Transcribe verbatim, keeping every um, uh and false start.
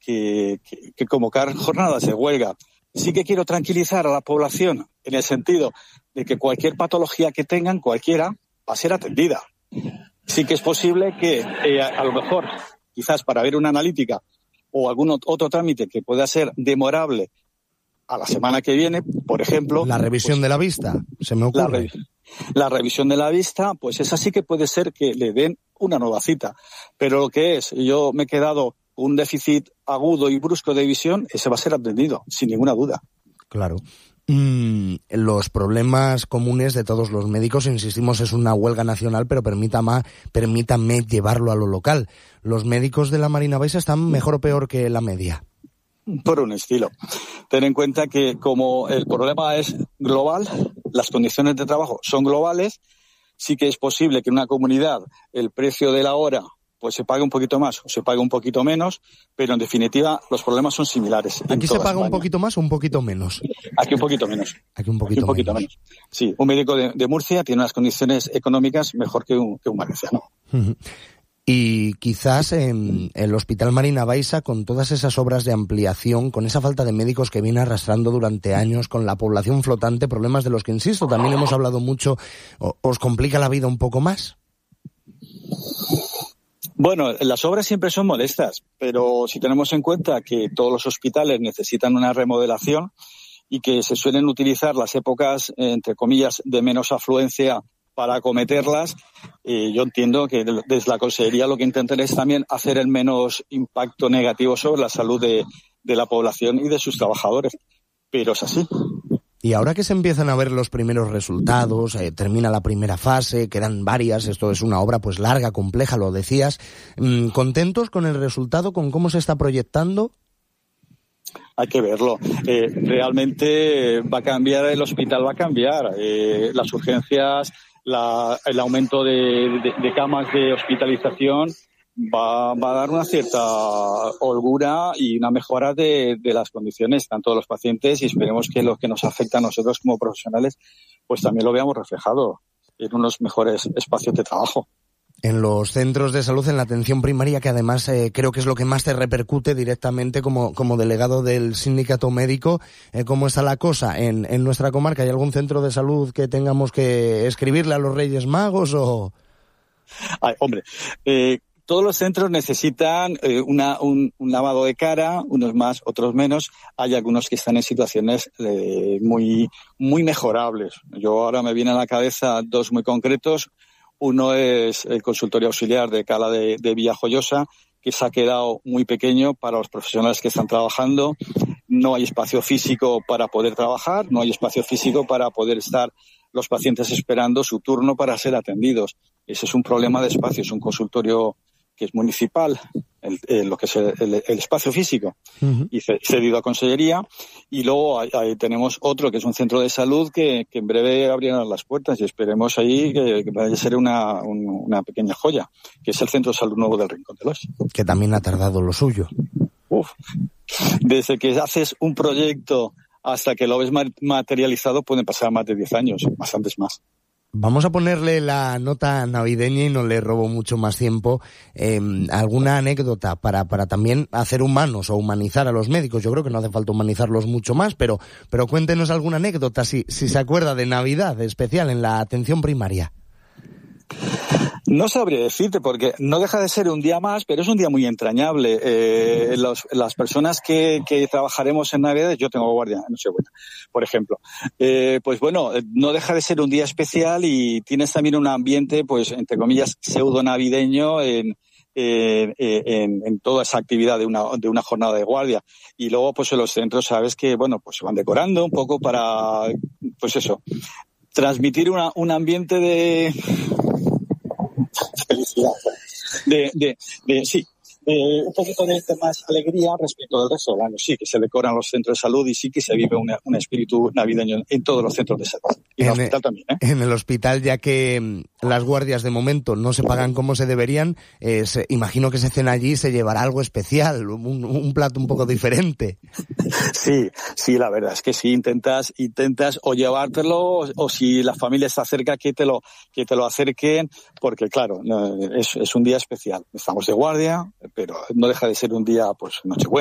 que, que, que convocar jornadas de huelga. Sí que quiero tranquilizar a la población en el sentido de que cualquier patología que tengan, cualquiera, va a ser atendida. Sí que es posible que eh, a, a lo mejor, quizás para ver una analítica o algún otro trámite que pueda ser demorable a la semana que viene, por ejemplo... La revisión pues, de la vista, se me ocurre. La, re, la revisión de la vista, pues esa sí que puede ser que le den una nueva cita. Pero lo que es, yo me he quedado un déficit agudo y brusco de visión, ese va a ser atendido, sin ninguna duda. Claro. Mm, los problemas comunes de todos los médicos, insistimos, es una huelga nacional, pero permítame, permítame llevarlo a lo local. ¿Los médicos de la Marina Baixa están mejor o peor que la media? Por un estilo. Ten en cuenta que como el problema es global, las condiciones de trabajo son globales, sí que es posible que en una comunidad el precio de la hora pues se pague un poquito más o se pague un poquito menos, pero en definitiva los problemas son similares. ¿Aquí se paga España. un poquito más o un poquito menos? Aquí un poquito menos. Aquí un poquito, Aquí un poquito menos. menos. Sí, un médico de, de Murcia tiene unas condiciones económicas mejor que un, que un valenciano. Uh-huh. Y quizás en el Hospital Marina Baixa, con todas esas obras de ampliación, con esa falta de médicos que viene arrastrando durante años, con la población flotante, problemas de los que, insisto, también hemos hablado mucho, ¿os complica la vida un poco más? Bueno, las obras siempre son molestas, pero si tenemos en cuenta que todos los hospitales necesitan una remodelación y que se suelen utilizar las épocas, entre comillas, de menos afluencia para acometerlas, eh, yo entiendo que desde la Consejería lo que intentan es también hacer el menos impacto negativo sobre la salud de, de la población y de sus trabajadores. Pero es así. Y ahora que se empiezan a ver los primeros resultados, eh, termina la primera fase, quedan varias, esto es una obra pues larga, compleja, lo decías, ¿contentos con el resultado, con cómo se está proyectando? Hay que verlo. Eh, realmente va a cambiar, el hospital va a cambiar. Eh, las urgencias, la, el aumento de, de, de camas de hospitalización va, va a dar una cierta holgura y una mejora de, de las condiciones tanto de los pacientes, y esperemos que lo que nos afecta a nosotros como profesionales pues también lo veamos reflejado en unos mejores espacios de trabajo. En los centros de salud, en la atención primaria, que además eh, creo que es lo que más te repercute directamente como, como delegado del sindicato médico, eh, ¿cómo está la cosa en, en nuestra comarca? ¿Hay algún centro de salud que tengamos que escribirle a los Reyes Magos o...? Ay, hombre, eh, todos los centros necesitan eh, una, un, un lavado de cara, unos más, otros menos. Hay algunos que están en situaciones eh, muy, muy mejorables. Yo ahora me vienen a la cabeza dos muy concretos. Uno es el consultorio auxiliar de Cala de, de Villajoyosa, que se ha quedado muy pequeño para los profesionales que están trabajando. No hay espacio físico para poder trabajar, no hay espacio físico para poder estar los pacientes esperando su turno para ser atendidos. Ese es un problema de espacio, es un consultorio que es municipal, el, el, lo que es el, el, el espacio físico, uh-huh. y cedido a Consellería. Y luego ahí, ahí tenemos otro que es un centro de salud que, que en breve abrirán las puertas y esperemos ahí que, que vaya a ser una, un, una pequeña joya, que es el Centro de Salud Nuevo del Rincón de los. Que también ha tardado lo suyo. Uf. Desde que haces un proyecto hasta que lo ves materializado pueden pasar más de diez años, bastantes más. Vamos a ponerle la nota navideña y no le robo mucho más tiempo. Eh, ¿Alguna anécdota para, para también hacer humanos o humanizar a los médicos? Yo creo que no hace falta humanizarlos mucho más, pero, pero cuéntenos alguna anécdota, si, si se acuerda de Navidad especial en la atención primaria. No sabría decirte, porque no deja de ser un día más, pero es un día muy entrañable. Eh, los, las personas que, que trabajaremos en Navidad, yo tengo guardia en Nochebuena, por ejemplo. Eh, pues bueno, no deja de ser un día especial y tienes también un ambiente, pues entre comillas, pseudo navideño en, en, en, en toda esa actividad de una, de una jornada de guardia. Y luego, pues en los centros, sabes que, bueno, pues se van decorando un poco para, pues eso, transmitir una, un ambiente de felicidad, de, de, de, sí, de un poquito de, de más alegría respecto del resto del año. Sí que se decoran los centros de salud y sí que se vive una, un espíritu navideño en todos los centros de salud. Y en el hospital también, ¿eh? En el hospital, ya que las guardias de momento no se pagan como se deberían, eh, se, imagino que se cena allí, se llevará algo especial, un, un plato un poco diferente. Sí, sí, la verdad es que sí, intentas, intentas o llevártelo o, o si la familia está cerca que te lo, que te lo acerquen, porque claro, es, es un día especial. Estamos de guardia, pero no deja de ser un día, pues, Nochebuena.